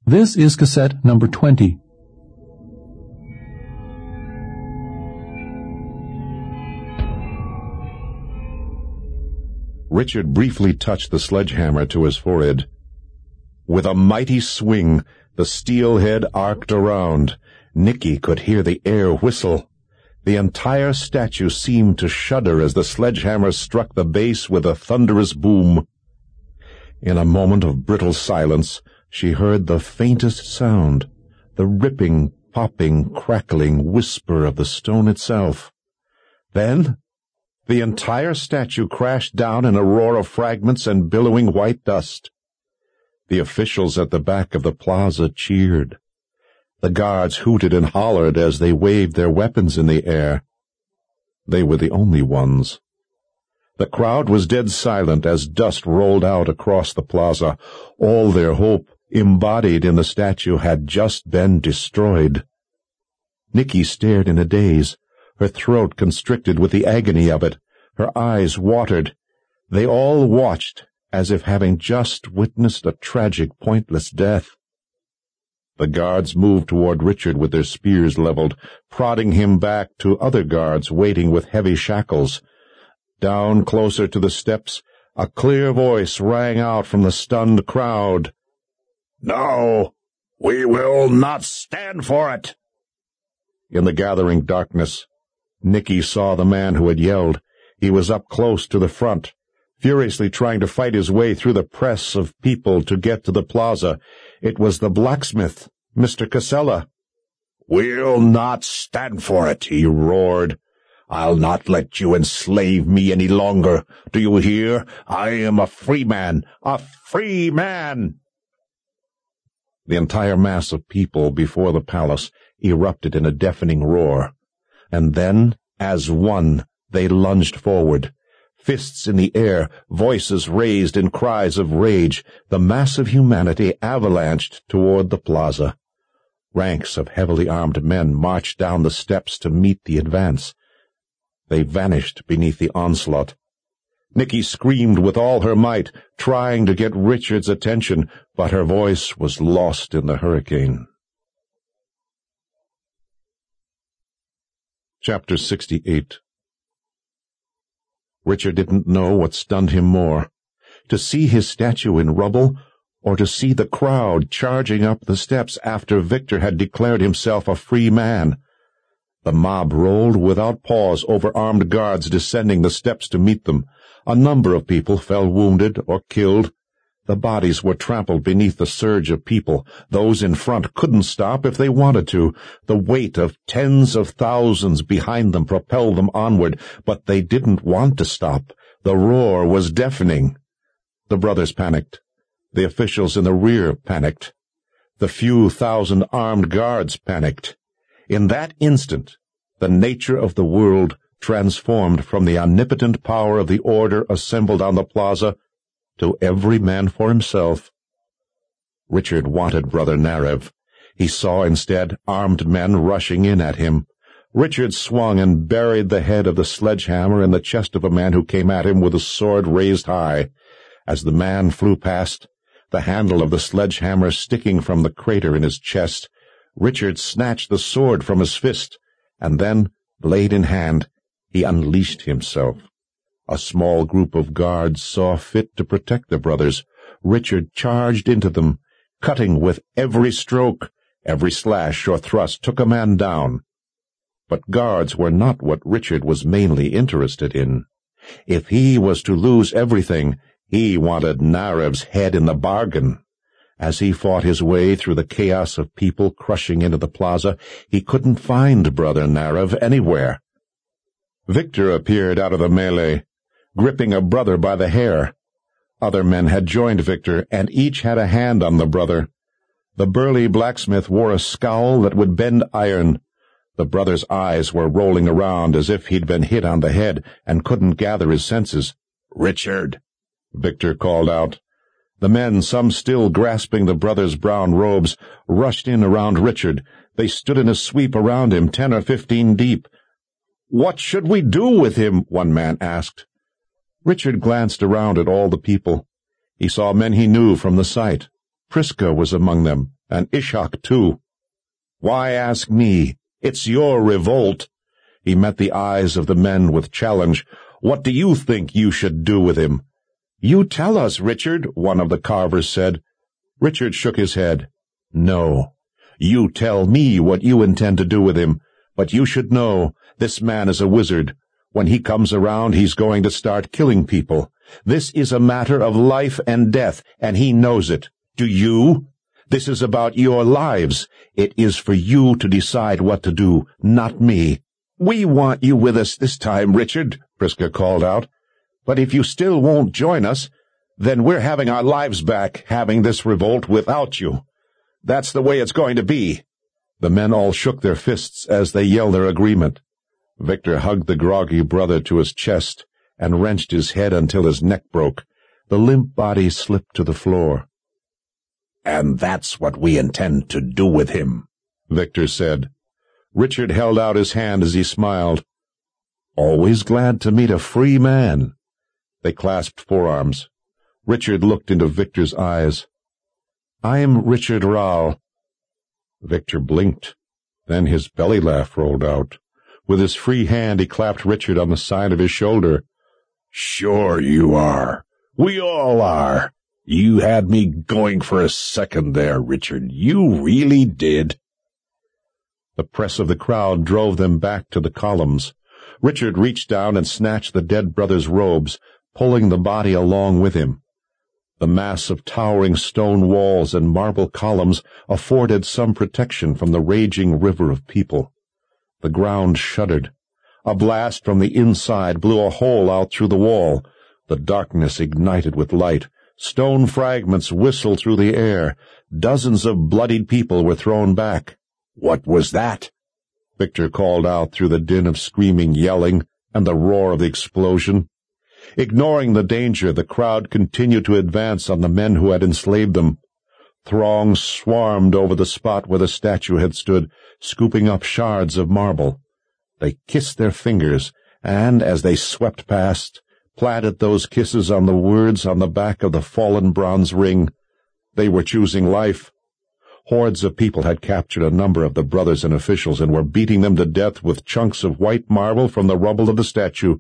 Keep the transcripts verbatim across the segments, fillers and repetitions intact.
This is cassette number twenty. Richard briefly touched the sledgehammer to his forehead. With a mighty swing, the steel head arced around. Nicky could hear the air whistle. The entire statue seemed to shudder as the sledgehammer struck the base with a thunderous boom. In a moment of brittle silence, she heard the faintest sound, the ripping, popping, crackling whisper of the stone itself. Then the entire statue crashed down in a roar of fragments and billowing white dust. The officials at the back of the plaza cheered. The guards hooted and hollered as they waved their weapons in the air. They were the only ones. The crowd was dead silent as dust rolled out across the plaza. All their hope, embodied in the statue, had just been destroyed. Nicky stared in a daze, her throat constricted with the agony of it. Her eyes watered. They all watched, as if having just witnessed a tragic, pointless death. The guards moved toward Richard with their spears leveled, prodding him back to other guards waiting with heavy shackles. Down closer to the steps, a clear voice rang out from the stunned crowd. "No, we will not stand for it!" In the gathering darkness, Nicky saw the man who had yelled. He was up close to the front, furiously trying to fight his way through the press of people to get to the plaza. It was the blacksmith, Mister Casella. "We'll not stand for it," he roared. "I'll not let you enslave me any longer. Do you hear? I am a free man, a free man!" The entire mass of people before the palace erupted in a deafening roar, and then, as one, they lunged forward. Fists in the air, voices raised in cries of rage, the mass of humanity avalanched toward the plaza. Ranks of heavily armed men marched down the steps to meet the advance. They vanished beneath the onslaught. Nicky screamed with all her might, trying to get Richard's attention, but her voice was lost in the hurricane. Chapter sixty-eight. Richard didn't know what stunned him more, to see his statue in rubble, or to see the crowd charging up the steps after Victor had declared himself a free man. The mob rolled without pause over armed guards descending the steps to meet them. A number of people fell wounded or killed. The bodies were trampled beneath the surge of people. Those in front couldn't stop if they wanted to. The weight of tens of thousands behind them propelled them onward, but they didn't want to stop. The roar was deafening. The brothers panicked. The officials in the rear panicked. The few thousand armed guards panicked. In that instant, the nature of the world transformed from the omnipotent power of the order assembled on the plaza to every man for himself. Richard wanted Brother Narev. He saw instead armed men rushing in at him. Richard swung and buried the head of the sledgehammer in the chest of a man who came at him with a sword raised high. As the man flew past, the handle of the sledgehammer sticking from the crater in his chest, Richard snatched the sword from his fist, and then, blade in hand, he unleashed himself. A small group of guards saw fit to protect the brothers. Richard charged into them, cutting with every stroke. Every slash or thrust took a man down. But guards were not what Richard was mainly interested in. If he was to lose everything, he wanted Narev's head in the bargain. As he fought his way through the chaos of people crushing into the plaza, he couldn't find Brother Narev anywhere. Victor appeared out of the melee, gripping a brother by the hair. Other men had joined Victor, and each had a hand on the brother. The burly blacksmith wore a scowl that would bend iron. The brother's eyes were rolling around as if he'd been hit on the head and couldn't gather his senses. "Richard!" Victor called out. The men, some still grasping the brother's brown robes, rushed in around Richard. They stood in a sweep around him, ten or fifteen deep. "What should we do with him?" one man asked. Richard glanced around at all the people. He saw men he knew from the site. Priska was among them, and Ishak too. "Why ask me? It's your revolt." He met the eyes of the men with challenge. "What do you think you should do with him?" "You tell us, Richard," one of the carvers said. Richard shook his head. "No. You tell me what you intend to do with him, but you should know, this man is a wizard. When he comes around, he's going to start killing people. This is a matter of life and death, and he knows it. Do you? This is about your lives. It is for you to decide what to do, not me." "We want you with us this time, Richard," Priska called out. "But if you still won't join us, then we're having our lives back, having this revolt without you. That's the way it's going to be." The men all shook their fists as they yelled their agreement. Victor hugged the groggy brother to his chest and wrenched his head until his neck broke. The limp body slipped to the floor. "And that's what we intend to do with him," Victor said. Richard held out his hand as he smiled. "Always glad to meet a free man." They clasped forearms. Richard looked into Victor's eyes. "I'm Richard Rao." Victor blinked. Then his belly laugh rolled out. With his free hand he clapped Richard on the side of his shoulder. "Sure you are. We all are. You had me going for a second there, Richard. You really did." The press of the crowd drove them back to the columns. Richard reached down and snatched the dead brother's robes, pulling the body along with him. The mass of towering stone walls and marble columns afforded some protection from the raging river of people. The ground shuddered. A blast from the inside blew a hole out through the wall. The darkness ignited with light. Stone fragments whistled through the air. Dozens of bloodied people were thrown back. "What was that?" Victor called out through the din of screaming, yelling, and the roar of the explosion. Ignoring the danger, the crowd continued to advance on the men who had enslaved them. Throngs swarmed over the spot where the statue had stood, scooping up shards of marble. They kissed their fingers, and, as they swept past, planted those kisses on the words on the back of the fallen bronze ring. They were choosing life. Hordes of people had captured a number of the brothers and officials and were beating them to death with chunks of white marble from the rubble of the statue.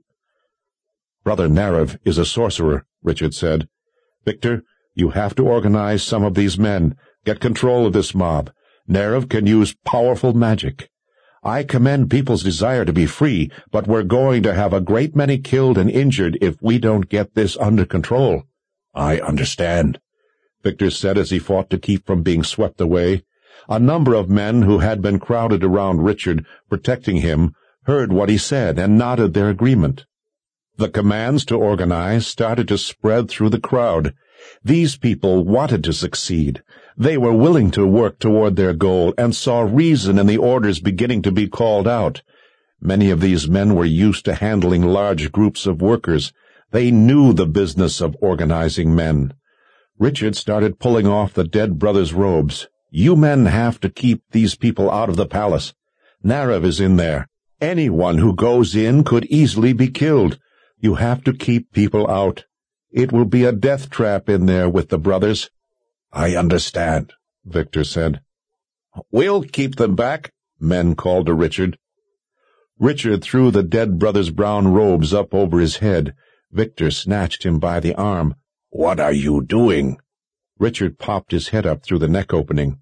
"Brother Narev is a sorcerer," Richard said. "Victor, you have to organize some of these men. Get control of this mob. Narev can use powerful magic. I commend people's desire to be free, but we're going to have a great many killed and injured if we don't get this under control." "I understand," Victor said as he fought to keep from being swept away. A number of men who had been crowded around Richard, protecting him, heard what he said and nodded their agreement. The commands to organize started to spread through the crowd. These people wanted to succeed. They were willing to work toward their goal and saw reason in the orders beginning to be called out. Many of these men were used to handling large groups of workers. They knew the business of organizing men. Richard started pulling off the dead brother's robes. "You men have to keep these people out of the palace. Narev is in there. Anyone who goes in could easily be killed. You have to keep people out. It will be a death trap in there with the brothers." "I understand," Victor said. "We'll keep them back," men called to Richard. Richard threw the dead brother's brown robes up over his head. Victor snatched him by the arm. "What are you doing?" Richard popped his head up through the neck opening.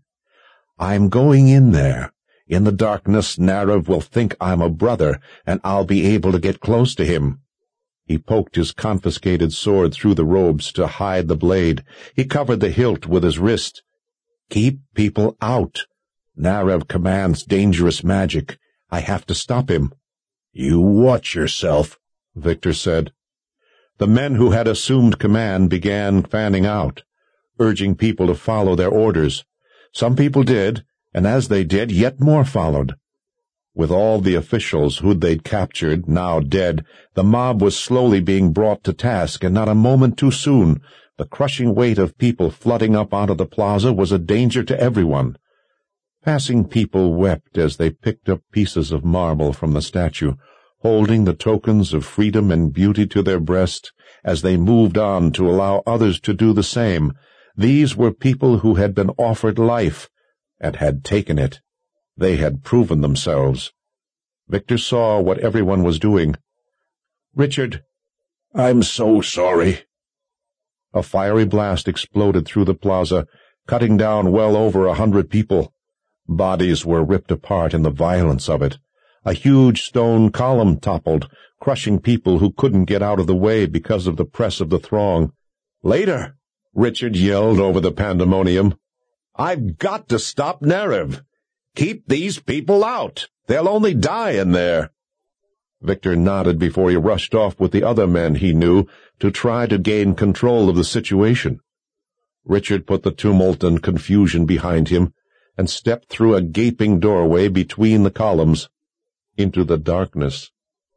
"I'm going in there. In the darkness, Narev will think I'm a brother, and I'll be able to get close to him." He poked his confiscated sword through the robes to hide the blade. He covered the hilt with his wrist. "Keep people out. Narev commands dangerous magic. I have to stop him." "You watch yourself," Victor said. The men who had assumed command began fanning out, urging people to follow their orders. Some people did, and as they did, yet more followed. With all the officials who they'd captured, now dead, the mob was slowly being brought to task, and not a moment too soon. The crushing weight of people flooding up onto the plaza was a danger to everyone. Passing people wept as they picked up pieces of marble from the statue, holding the tokens of freedom and beauty to their breast as they moved on to allow others to do the same. These were people who had been offered life, and had taken it. They had proven themselves. Victor saw what everyone was doing. "Richard, I'm so sorry." A fiery blast exploded through the plaza, cutting down well over a hundred people. Bodies were ripped apart in the violence of it. A huge stone column toppled, crushing people who couldn't get out of the way because of the press of the throng. "Later!" Richard yelled over the pandemonium. "I've got to stop Nerev. Keep these people out. They'll only die in there." Victor nodded before he rushed off with the other men he knew to try to gain control of the situation. Richard put the tumult and confusion behind him and stepped through a gaping doorway between the columns into the darkness.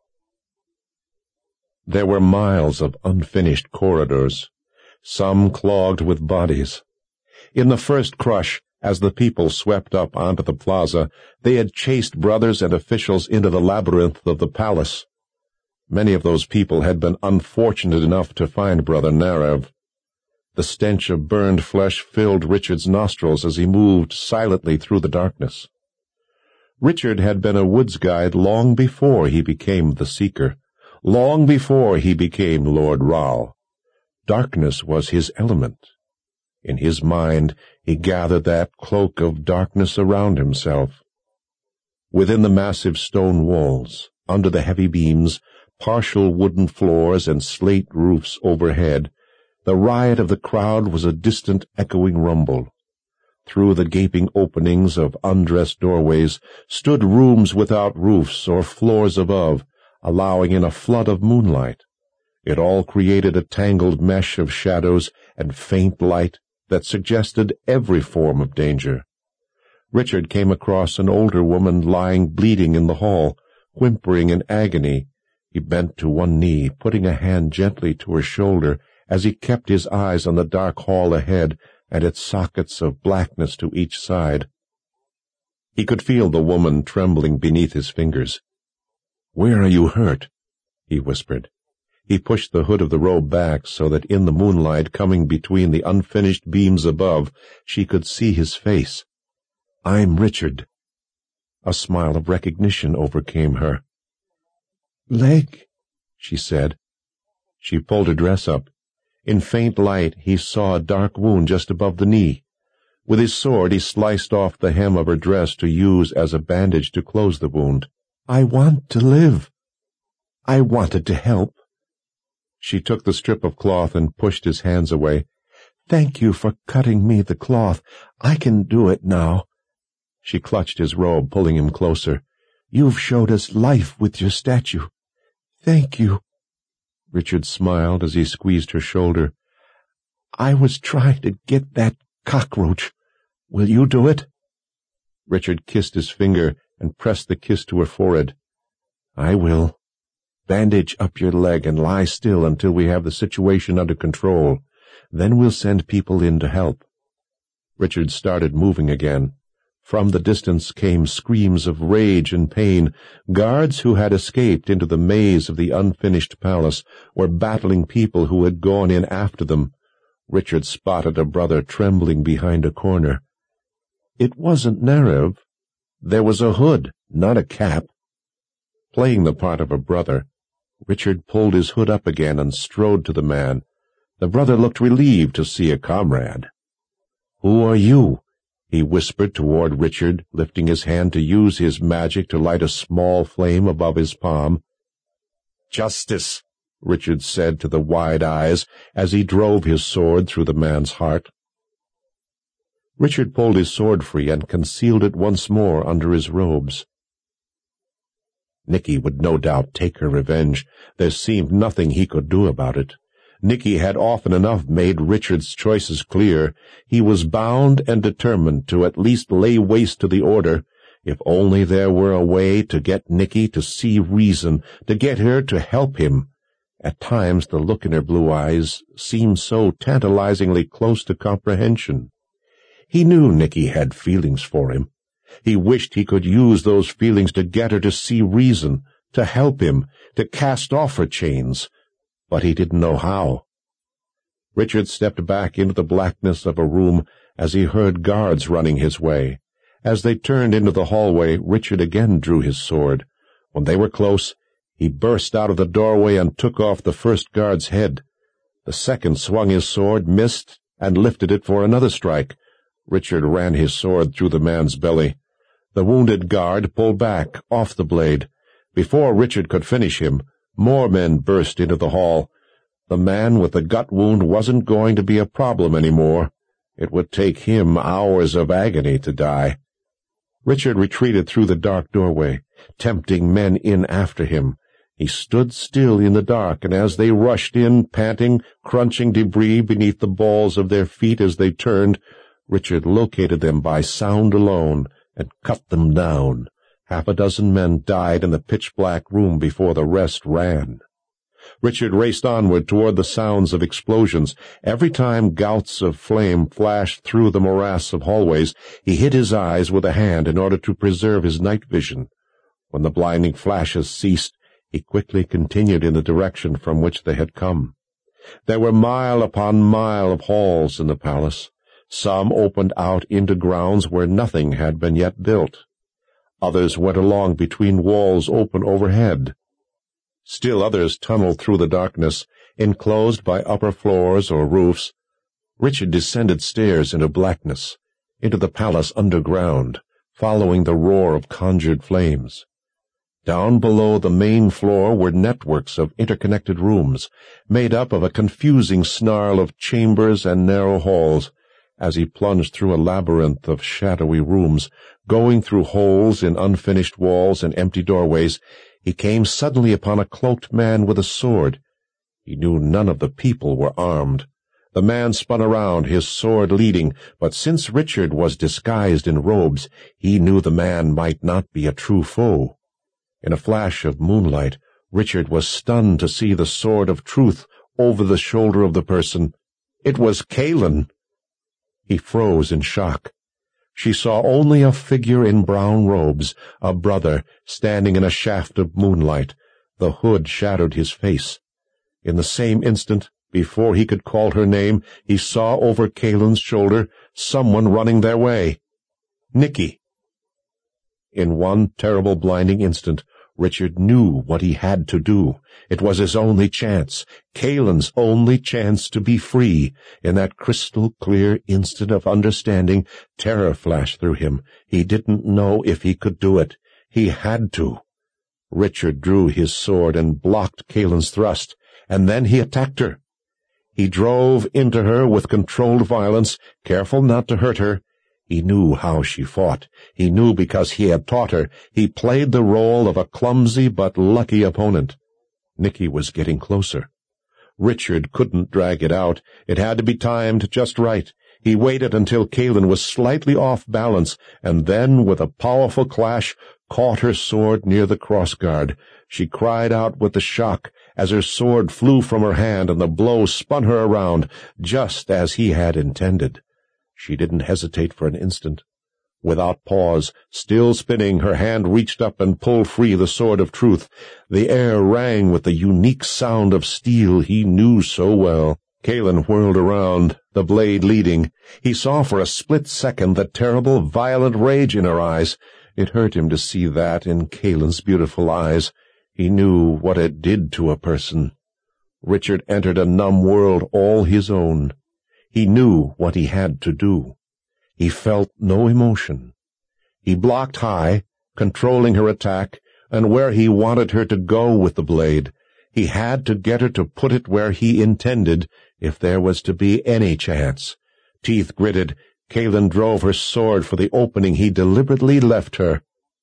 There were miles of unfinished corridors, some clogged with bodies. In the first crush, as the people swept up onto the plaza, they had chased brothers and officials into the labyrinth of the palace. Many of those people had been unfortunate enough to find Brother Nerev. The stench of burned flesh filled Richard's nostrils as he moved silently through the darkness. Richard had been a woods guide long before he became the Seeker, long before he became Lord Ral. Darkness was his element. In his mind, he gathered that cloak of darkness around himself. Within the massive stone walls, under the heavy beams, partial wooden floors, and slate roofs overhead, the riot of the crowd was a distant echoing rumble. Through the gaping openings of undressed doorways stood rooms without roofs or floors above, allowing in a flood of moonlight. It all created a tangled mesh of shadows and faint light that suggested every form of danger. Richard came across an older woman lying bleeding in the hall, whimpering in agony. He bent to one knee, putting a hand gently to her shoulder as he kept his eyes on the dark hall ahead and its sockets of blackness to each side. He could feel the woman trembling beneath his fingers. "Where are you hurt?" he whispered. He pushed the hood of the robe back so that in the moonlight coming between the unfinished beams above, she could see his face. "I'm Richard." A smile of recognition overcame her. "Leg," she said. She pulled her dress up. In faint light he saw a dark wound just above the knee. With his sword he sliced off the hem of her dress to use as a bandage to close the wound. "I want to live. I wanted to help." She took the strip of cloth and pushed his hands away. "Thank you for cutting me the cloth. I can do it now." She clutched his robe, pulling him closer. "You've showed us life with your statue. Thank you." Richard smiled as he squeezed her shoulder. "I was trying to get that cockroach. Will you do it?" Richard kissed his finger and pressed the kiss to her forehead. "I will. Bandage up your leg and lie still until we have the situation under control. Then we'll send people in to help." Richard started moving again. From the distance came screams of rage and pain. Guards who had escaped into the maze of the unfinished palace were battling people who had gone in after them. Richard spotted a brother trembling behind a corner. It wasn't Nerev. There was a hood, not a cap. Playing the part of a brother, Richard pulled his hood up again and strode to the man. The brother looked relieved to see a comrade. "Who are you?" he whispered toward Richard, lifting his hand to use his magic to light a small flame above his palm. "Justice," Richard said to the wide eyes as he drove his sword through the man's heart. Richard pulled his sword free and concealed it once more under his robes. Nicky would no doubt take her revenge. There seemed nothing he could do about it. Nicky had often enough made Richard's choices clear. He was bound and determined to at least lay waste to the order, if only there were a way to get Nicky to see reason, to get her to help him. At times the look in her blue eyes seemed so tantalizingly close to comprehension. He knew Nicky had feelings for him. He wished he could use those feelings to get her to see reason, to help him, to cast off her chains, but he didn't know how. Richard stepped back into the blackness of a room as he heard guards running his way. As they turned into the hallway, Richard again drew his sword. When they were close, he burst out of the doorway and took off the first guard's head. The second swung his sword, missed, and lifted it for another strike. Richard ran his sword through the man's belly. The wounded guard pulled back, off the blade. Before Richard could finish him, more men burst into the hall. The man with the gut wound wasn't going to be a problem anymore. It would take him hours of agony to die. Richard retreated through the dark doorway, tempting men in after him. He stood still in the dark, and as they rushed in, panting, crunching debris beneath the balls of their feet as they turned, Richard located them by sound alone and cut them down. Half a dozen men died in the pitch-black room before the rest ran. Richard raced onward toward the sounds of explosions. Every time gouts of flame flashed through the morass of hallways, he hid his eyes with a hand in order to preserve his night vision. When the blinding flashes ceased, he quickly continued in the direction from which they had come. There were mile upon mile of halls in the palace. Some opened out into grounds where nothing had been yet built. Others went along between walls open overhead. Still others tunneled through the darkness, enclosed by upper floors or roofs. Richard descended stairs into blackness, into the palace underground, following the roar of conjured flames. Down below the main floor were networks of interconnected rooms, made up of a confusing snarl of chambers and narrow halls. As he plunged through a labyrinth of shadowy rooms, going through holes in unfinished walls and empty doorways, he came suddenly upon a cloaked man with a sword. He knew none of the people were armed. The man spun around, his sword leading, but since Richard was disguised in robes, he knew the man might not be a true foe. In a flash of moonlight, Richard was stunned to see the sword of truth over the shoulder of the person. It was Kaelin. He froze in shock. She saw only a figure in brown robes, a brother, standing in a shaft of moonlight. The hood shadowed his face. In the same instant, before he could call her name, he saw over Kaelin's shoulder someone running their way. Nicky. In one terrible blinding instant, Richard knew what he had to do. It was his only chance, Kaelin's only chance to be free. In that crystal-clear instant of understanding, terror flashed through him. He didn't know if he could do it. He had to. Richard drew his sword and blocked Kaelin's thrust, and then he attacked her. He drove into her with controlled violence, careful not to hurt her. He knew how she fought. He knew because he had taught her. He played the role of a clumsy but lucky opponent. Nicky was getting closer. Richard couldn't drag it out. It had to be timed just right. He waited until Kaelin was slightly off balance, and then, with a powerful clash, caught her sword near the crossguard. She cried out with the shock as her sword flew from her hand and the blow spun her around, just as he had intended. She didn't hesitate for an instant. Without pause, still spinning, her hand reached up and pulled free the sword of truth. The air rang with the unique sound of steel he knew so well. Kaelin whirled around, the blade leading. He saw for a split second the terrible, violent rage in her eyes. It hurt him to see that in Kaelin's beautiful eyes. He knew what it did to a person. Richard entered a numb world all his own. He knew what he had to do. He felt no emotion. He blocked high, controlling her attack, and where he wanted her to go with the blade. He had to get her to put it where he intended, if there was to be any chance. Teeth gritted, Kaelin drove her sword for the opening he deliberately left her.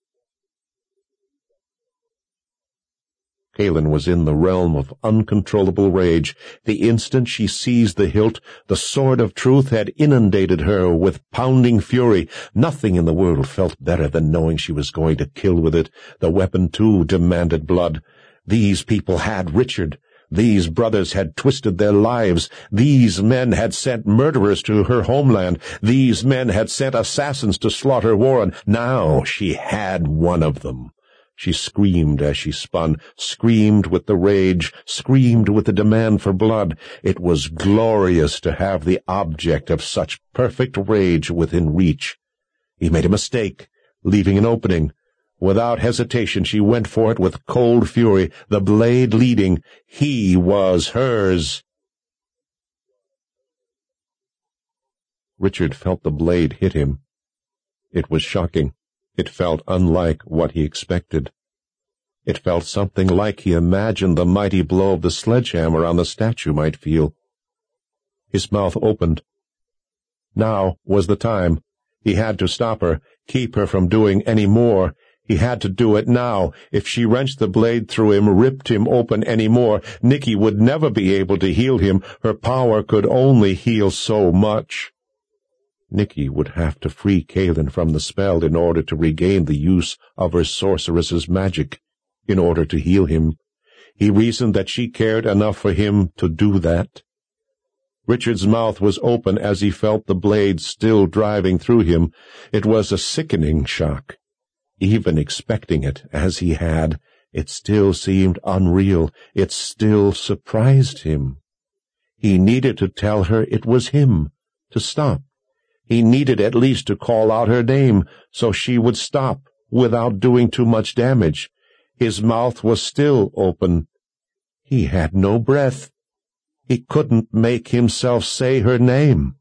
Kaelin was in the realm of uncontrollable rage. The instant she seized the hilt, the sword of truth had inundated her with pounding fury. Nothing in the world felt better than knowing she was going to kill with it. The weapon, too, demanded blood. These people had Richard. These brothers had twisted their lives. These men had sent murderers to her homeland. These men had sent assassins to slaughter Warren. Now she had one of them. She screamed as she spun, screamed with the rage, screamed with the demand for blood. It was glorious to have the object of such perfect rage within reach. He made a mistake, leaving an opening. Without hesitation she went for it with cold fury, the blade leading. He was hers. Richard felt the blade hit him. It was shocking. It felt unlike what he expected. It felt something like he imagined the mighty blow of the sledgehammer on the statue might feel. His mouth opened. Now was the time. He had to stop her, keep her from doing any more. He had to do it now. If she wrenched the blade through him, ripped him open any more, Nicky would never be able to heal him. Her power could only heal so much. Nicky would have to free Kaelin from the spell in order to regain the use of her sorceress's magic, in order to heal him. He reasoned that she cared enough for him to do that. Richard's mouth was open as he felt the blade still driving through him. It was a sickening shock. Even expecting it, as he had, it still seemed unreal. It still surprised him. He needed to tell her it was him, to stop. He needed at least to call out her name, so she would stop, without doing too much damage. His mouth was still open. He had no breath. He couldn't make himself say her name.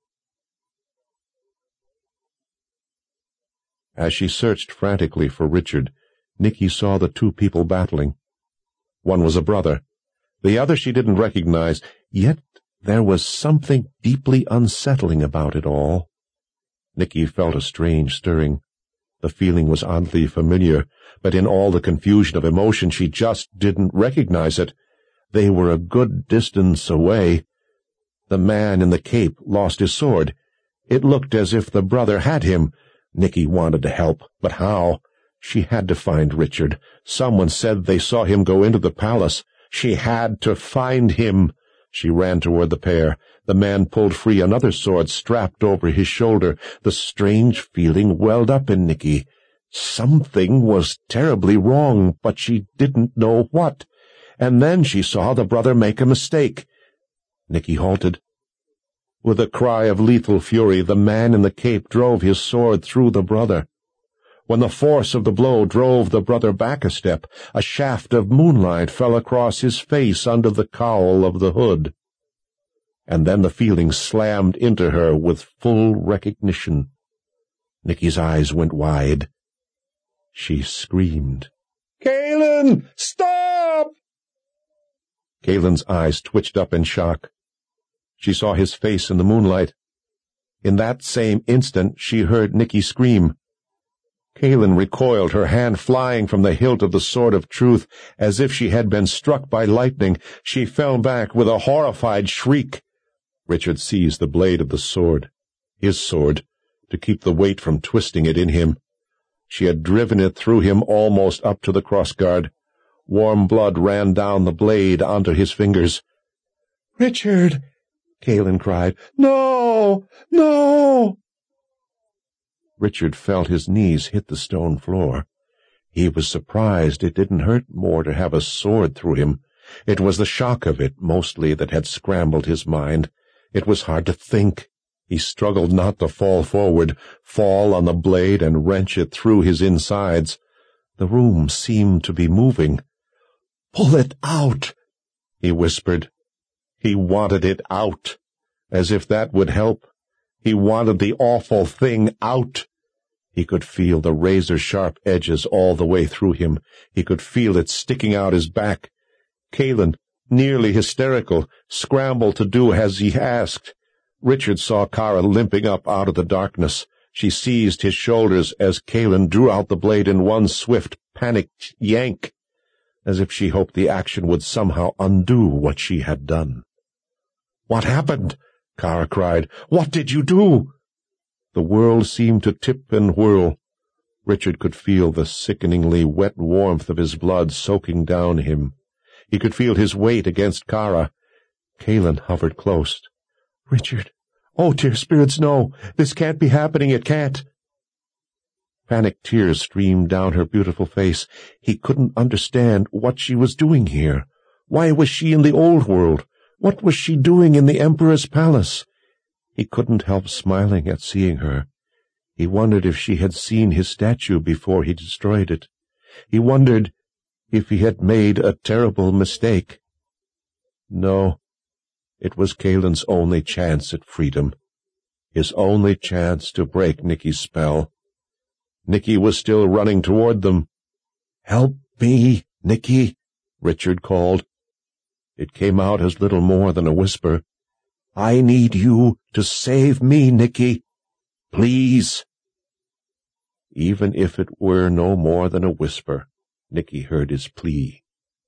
As she searched frantically for Richard, Nicky saw the two people battling. One was a brother. The other she didn't recognize, yet there was something deeply unsettling about it all. Nicky felt a strange stirring. The feeling was oddly familiar, but in all the confusion of emotion she just didn't recognize it. They were a good distance away. The man in the cape lost his sword. It looked as if the brother had him. Nicky wanted to help, but how? She had to find Richard. Someone said they saw him go into the palace. She had to find him. She ran toward the pair. The man pulled free another sword strapped over his shoulder. The strange feeling welled up in Nicky. Something was terribly wrong, but she didn't know what. And then she saw the brother make a mistake. Nicky halted. With a cry of lethal fury, the man in the cape drove his sword through the brother. When the force of the blow drove the brother back a step, a shaft of moonlight fell across his face under the cowl of the hood. And then the feeling slammed into her with full recognition. Nicky's eyes went wide. She screamed, "Kaelin, stop!" Kaelin's eyes twitched up in shock. She saw his face in the moonlight. In that same instant she heard Nicky scream. Kaelin recoiled, her hand flying from the hilt of the sword of truth, as if she had been struck by lightning. She fell back with a horrified shriek. Richard seized the blade of the sword, his sword, to keep the weight from twisting it in him. She had driven it through him almost up to the crossguard. Warm blood ran down the blade onto his fingers. "Richard!" Kaelin cried. "No! No!" Richard felt his knees hit the stone floor. He was surprised it didn't hurt more to have a sword through him. It was the shock of it, mostly, that had scrambled his mind. It was hard to think. He struggled not to fall forward, fall on the blade and wrench it through his insides. The room seemed to be moving. "Pull it out," he whispered. He wanted it out, as if that would help. He wanted the awful thing out. He could feel the razor-sharp edges all the way through him. He could feel it sticking out his back. Kaelin, nearly hysterical, scrambled to do as he asked. Richard saw Kara limping up out of the darkness. She seized his shoulders as Kaelin drew out the blade in one swift, panicked yank, as if she hoped the action would somehow undo what she had done. "What happened?" Kara cried. "What did you do?" The world seemed to tip and whirl. Richard could feel the sickeningly wet warmth of his blood soaking down him. He could feel his weight against Kara. Kaelin hovered close. "Richard! Oh, dear spirits, no! This can't be happening, it can't!" Panicked tears streamed down her beautiful face. He couldn't understand what she was doing here. Why was she in the old world? What was she doing in the Emperor's palace? He couldn't help smiling at seeing her. He wondered if she had seen his statue before he destroyed it. He wondered if he had made a terrible mistake. No, it was Kalen's only chance at freedom, his only chance to break Nicky's spell. Nicky was still running toward them. "Help me, Nicky," Richard called. It came out as little more than a whisper. "I need you to save me, Nicky. Please." Even if it were no more than a whisper, Nicky heard his plea.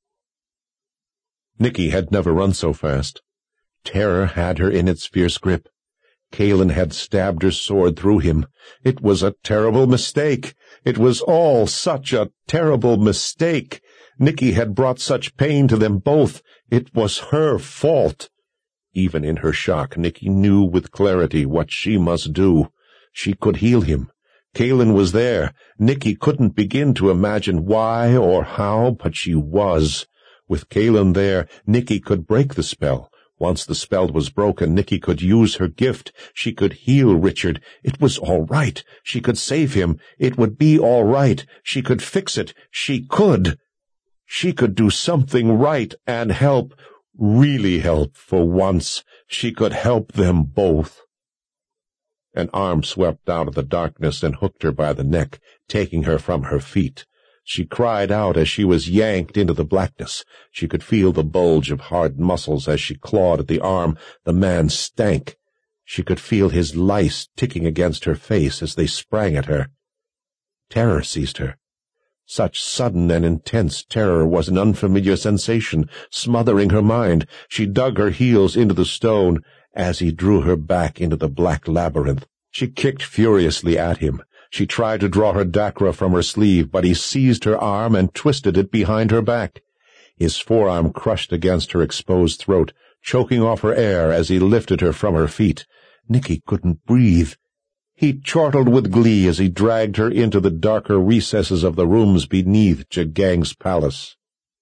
Nicky had never run so fast. Terror had her in its fierce grip. Kalen had stabbed her sword through him. It was a terrible mistake. It was all such a terrible mistake. Nicky had brought such pain to them both. It was her fault. Even in her shock, Nicky knew with clarity what she must do. She could heal him. Kalen was there. Nicky couldn't begin to imagine why or how, but she was. With Kalen there, Nicky could break the spell. Once the spell was broken, Nicky could use her gift. She could heal Richard. It was all right. She could save him. It would be all right. She could fix it. She could. She could do something right and help, really help for once. She could help them both. An arm swept out of the darkness and hooked her by the neck, taking her from her feet. She cried out as she was yanked into the blackness. She could feel the bulge of hard muscles as she clawed at the arm. The man stank. She could feel his lice ticking against her face as they sprang at her. Terror seized her. Such sudden and intense terror was an unfamiliar sensation, smothering her mind. She dug her heels into the stone as he drew her back into the black labyrinth. She kicked furiously at him. She tried to draw her dacra from her sleeve, but he seized her arm and twisted it behind her back. His forearm crushed against her exposed throat, choking off her air as he lifted her from her feet. Nicky couldn't breathe. He chortled with glee as he dragged her into the darker recesses of the rooms beneath Jagang's palace.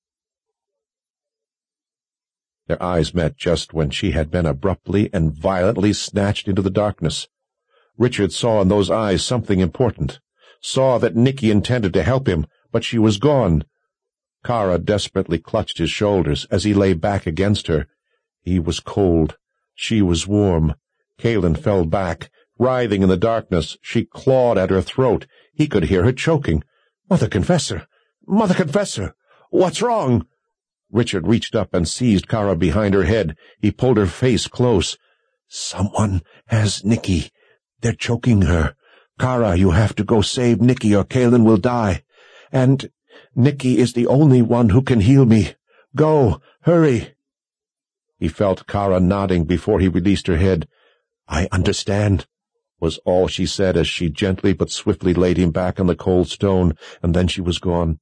Their eyes met just when she had been abruptly and violently snatched into the darkness. Richard saw in those eyes something important, saw that Nicky intended to help him, but she was gone. Kara desperately clutched his shoulders as he lay back against her. He was cold. She was warm. Kalen fell back. Writhing in the darkness, she clawed at her throat. He could hear her choking. "Mother Confessor! Mother Confessor! What's wrong?" Richard reached up and seized Kara behind her head. He pulled her face close. "Someone has Nicky. They're choking her. Kara, you have to go save Nicky or Kalen will die. And Nicky is the only one who can heal me. Go, hurry." He felt Kara nodding before he released her head. "I understand," was all she said as she gently but swiftly laid him back on the cold stone, and then she was gone.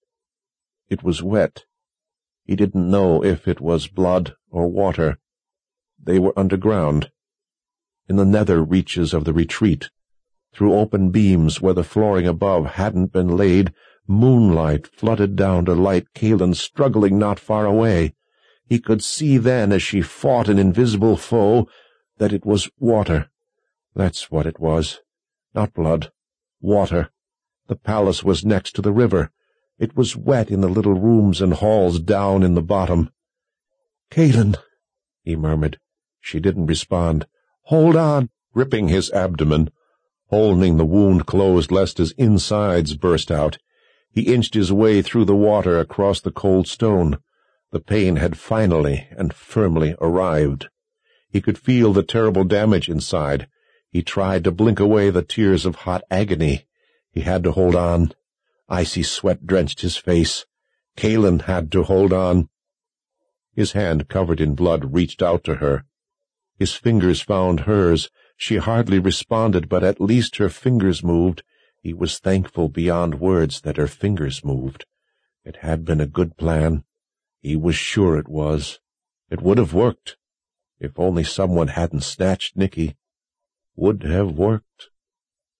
It was wet. He didn't know if it was blood or water. They were underground, in the nether reaches of the retreat. Through open beams where the flooring above hadn't been laid, moonlight flooded down to light Kalen struggling not far away. He could see then, as she fought an invisible foe, that it was water. That's what it was. Not blood. Water. The palace was next to the river. It was wet in the little rooms and halls down in the bottom. "Kalen," he murmured. She didn't respond. "Hold on," gripping his abdomen, holding the wound closed lest his insides burst out. He inched his way through the water across the cold stone. The pain had finally and firmly arrived. He could feel the terrible damage inside. He tried to blink away the tears of hot agony. He had to hold on. Icy sweat drenched his face. Kalen had to hold on. His hand, covered in blood, reached out to her. His fingers found hers. She hardly responded, but at least her fingers moved. He was thankful beyond words that her fingers moved. It had been a good plan. He was sure it was. It would have worked. If only someone hadn't snatched Nicky. Would have worked.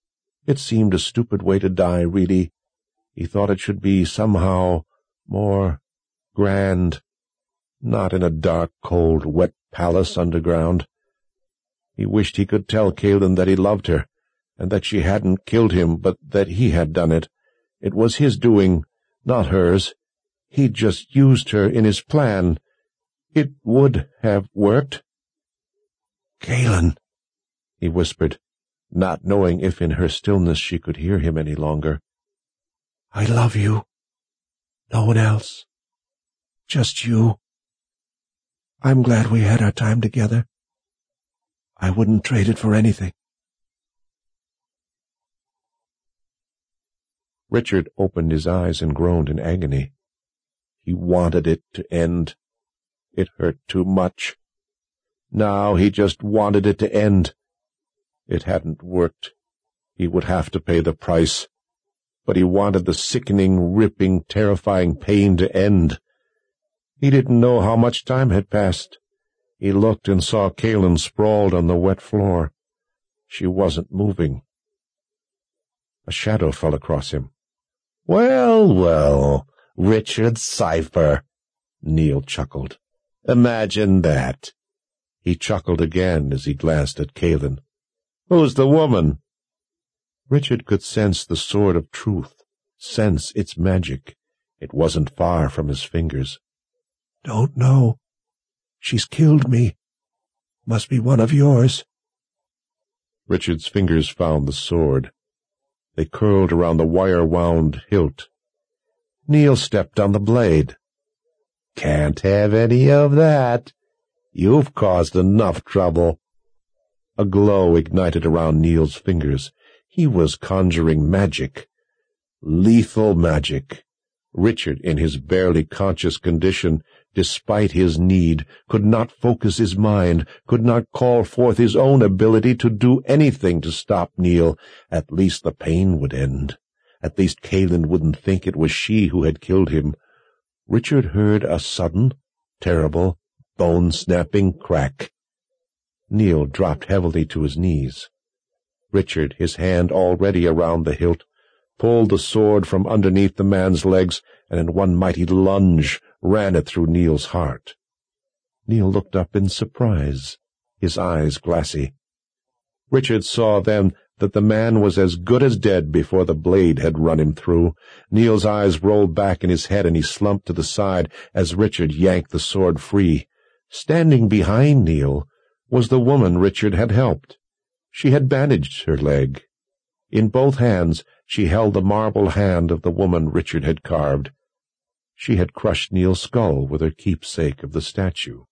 It seemed a stupid way to die, really. He thought it should be somehow more grand, not in a dark, cold, wet palace underground. He wished he could tell Kalin that he loved her, and that she hadn't killed him, but that he had done it. It was his doing, not hers. He'd just used her in his plan. It would have worked. "Kalin," he whispered, not knowing if in her stillness she could hear him any longer. "I love you. No one else. Just you. I'm glad we had our time together. I wouldn't trade it for anything." Richard opened his eyes and groaned in agony. He wanted it to end. It hurt too much. Now he just wanted it to end. It hadn't worked. He would have to pay the price. But he wanted the sickening, ripping, terrifying pain to end. He didn't know how much time had passed. He looked and saw Kalin sprawled on the wet floor. She wasn't moving. A shadow fell across him. "Well, well, Richard Cypher," Neil chuckled. "Imagine that." He chuckled again as he glanced at Kalin. "Who's the woman?" Richard could sense the sword of truth, sense its magic. It wasn't far from his fingers. "Don't know. She's killed me. Must be one of yours." Richard's fingers found the sword. They curled around the wire-wound hilt. Neil stepped on the blade. "Can't have any of that. You've caused enough trouble." A glow ignited around Neil's fingers. He was conjuring magic. Lethal magic. Richard, in his barely conscious condition, despite his need, could not focus his mind, could not call forth his own ability to do anything to stop Neil. At least the pain would end. At least Kalin wouldn't think it was she who had killed him. Richard heard a sudden, terrible, bone-snapping crack. Neil dropped heavily to his knees. Richard, his hand already around the hilt, pulled the sword from underneath the man's legs, and in one mighty lunge ran it through Neil's heart. Neil looked up in surprise, his eyes glassy. Richard saw then that the man was as good as dead before the blade had run him through. Neil's eyes rolled back in his head, and he slumped to the side as Richard yanked the sword free. Standing behind Neil was the woman Richard had helped. She had bandaged her leg. In both hands she held the marble hand of the woman Richard had carved. She had crushed Neil's skull with her keepsake of the statue.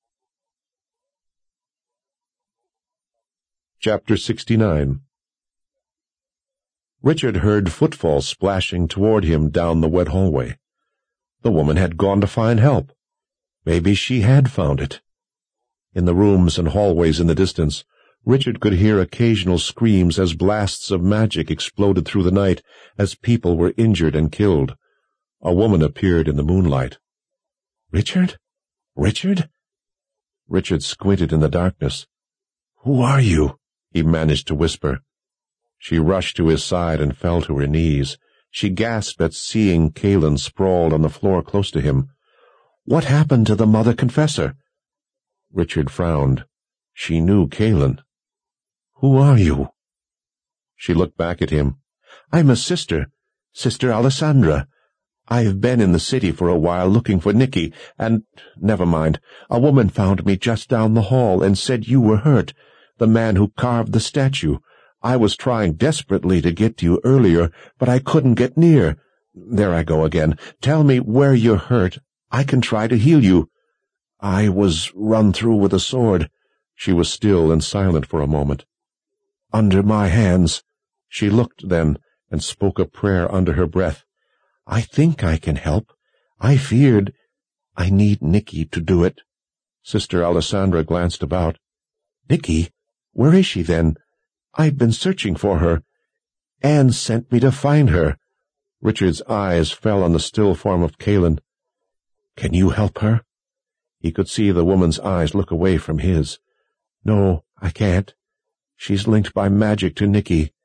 Chapter sixty-nine. Richard heard footfalls splashing toward him down the wet hallway. The woman had gone to find help. Maybe she had found it. In the rooms and hallways in the distance, Richard could hear occasional screams as blasts of magic exploded through the night, as people were injured and killed. A woman appeared in the moonlight. "Richard? Richard?" Richard squinted in the darkness. "Who are you?" he managed to whisper. She rushed to his side and fell to her knees. She gasped at seeing Kalin sprawled on the floor close to him. "What happened to the Mother Confessor?" Richard frowned. She knew Kalin. "Who are you?" She looked back at him. "I'm a sister, Sister Alessandra. I've been in the city for a while looking for Nicky, and, never mind, a woman found me just down the hall and said you were hurt, the man who carved the statue. I was trying desperately to get to you earlier, but I couldn't get near. There I go again. Tell me where you're hurt. I can try to heal you." "I was run through with a sword." She was still and silent for a moment. "Under my hands." She looked then, and spoke a prayer under her breath. "I think I can help. I feared. I need Nicky to do it." Sister Alessandra glanced about. "Nicky? Where is she, then? I've been searching for her. Anne sent me to find her." Richard's eyes fell on the still form of Kalin. "Can you help her?" He could see the woman's eyes look away from his. "No, I can't. She's linked by magic to Nicky.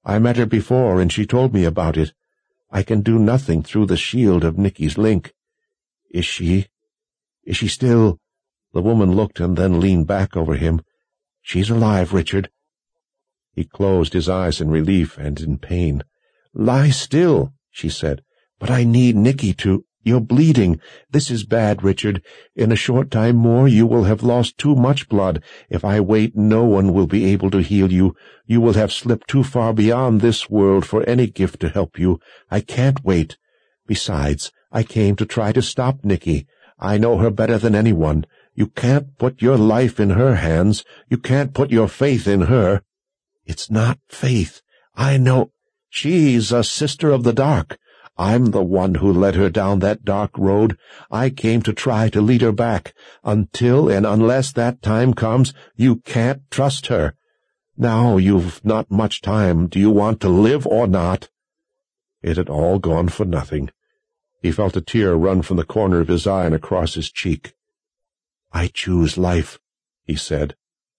I met her before, and she told me about it. I can do nothing through the shield of Nicky's link. Is she... is she still—" The woman looked and then leaned back over him. "She's alive, Richard." He closed his eyes in relief and in pain. "Lie still," she said. "But I need Nicky to— You're bleeding. This is bad, Richard. In a short time more you will have lost too much blood. If I wait, no one will be able to heal you. You will have slipped too far beyond this world for any gift to help you. I can't wait. Besides, I came to try to stop Nicky. I know her better than anyone. You can't put your life in her hands. You can't put your faith in her." "It's not faith. I know. She's a sister of the dark. I'm the one who led her down that dark road. I came to try to lead her back. Until and unless that time comes, you can't trust her. Now you've not much time. Do you want to live or not?" It had all gone for nothing. He felt a tear run from the corner of his eye and across his cheek. "I choose life," he said.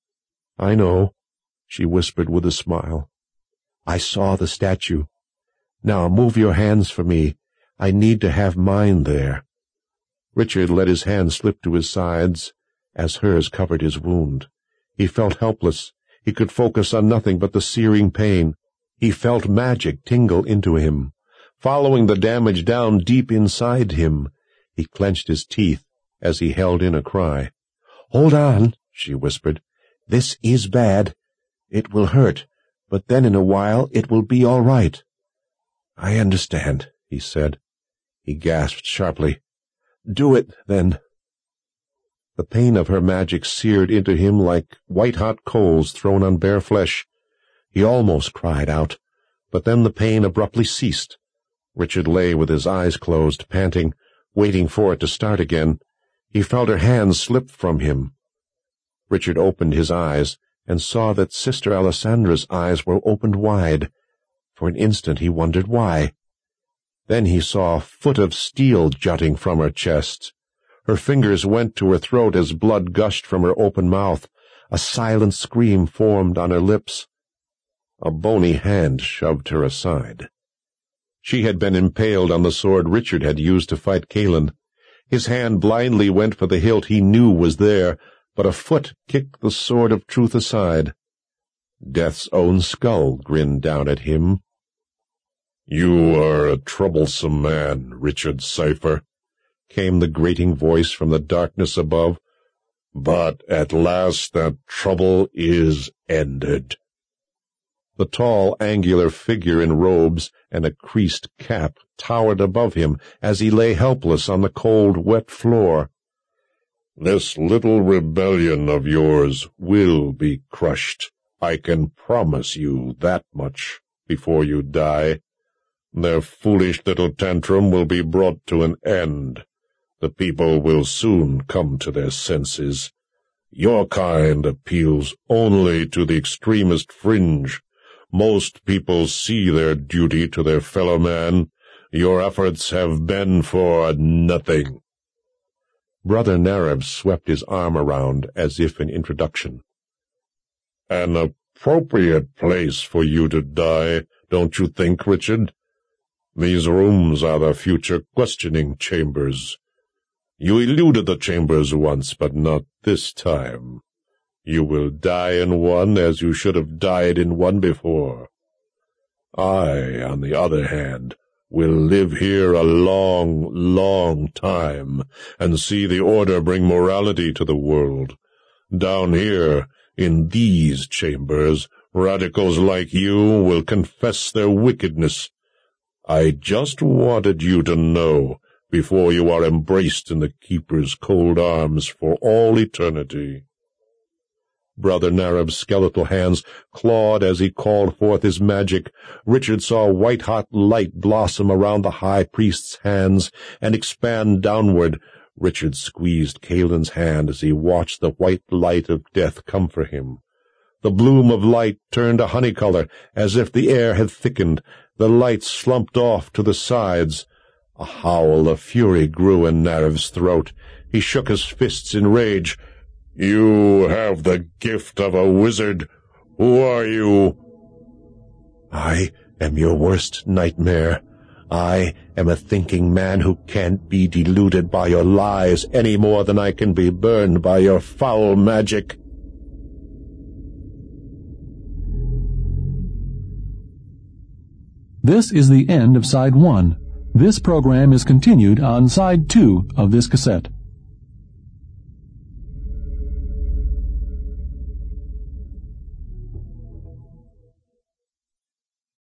"I know," she whispered with a smile. "I saw the statue. Now move your hands for me. I need to have mine there." Richard let his hands slip to his sides as hers covered his wound. He felt helpless. He could focus on nothing but the searing pain. He felt magic tingle into him, following the damage down deep inside him. He clenched his teeth as he held in a cry. "Hold on," she whispered. "This is bad. It will hurt, but then in a while it will be all right." "I understand," he said. He gasped sharply. "Do it, then." The pain of her magic seared into him like white-hot coals thrown on bare flesh. He almost cried out, but then the pain abruptly ceased. Richard lay with his eyes closed, panting, waiting for it to start again. He felt her hands slip from him. Richard opened his eyes and saw that Sister Alessandra's eyes were opened wide. For an instant he wondered why. Then he saw a foot of steel jutting from her chest. Her fingers went to her throat as blood gushed from her open mouth. A silent scream formed on her lips. A bony hand shoved her aside. She had been impaled on the sword Richard had used to fight Cailan. His hand blindly went for the hilt he knew was there, but a foot kicked the sword of truth aside. Death's own skull grinned down at him. "You are a troublesome man, Richard Cypher," came the grating voice from the darkness above. "But at last that trouble is ended." The tall, angular figure in robes and a creased cap towered above him as he lay helpless on the cold, wet floor. "This little rebellion of yours will be crushed. I can promise you that much before you die. Their foolish little tantrum will be brought to an end. The people will soon come to their senses. Your kind appeals only to the extremist fringe. Most people see their duty to their fellow man. Your efforts have been for nothing." Brother Nareb swept his arm around as if in introduction. "An appropriate place for you to die, don't you think, Richard? These rooms are the future questioning chambers. You eluded the chambers once, but not this time. You will die in one as you should have died in one before. I, on the other hand, will live here a long, long time, and see the Order bring morality to the world. Down here, in these chambers, radicals like you will confess their wickedness. I just wanted you to know before you are embraced in the Keeper's cold arms for all eternity." Brother Nareb's skeletal hands clawed as he called forth his magic. Richard saw white-hot light blossom around the high priest's hands and expand downward. Richard squeezed Cailan's hand as he watched the white light of death come for him. The bloom of light turned a honey color, as if the air had thickened. The light slumped off to the sides. A howl of fury grew in Nareb's throat. He shook his fists in rage. "You have the gift of a wizard. Who are you?" I am your worst nightmare. I am a thinking man who can't be deluded by your lies any more than I can be burned by your foul magic. This is the end of Side one. This program is continued on Side two of this cassette.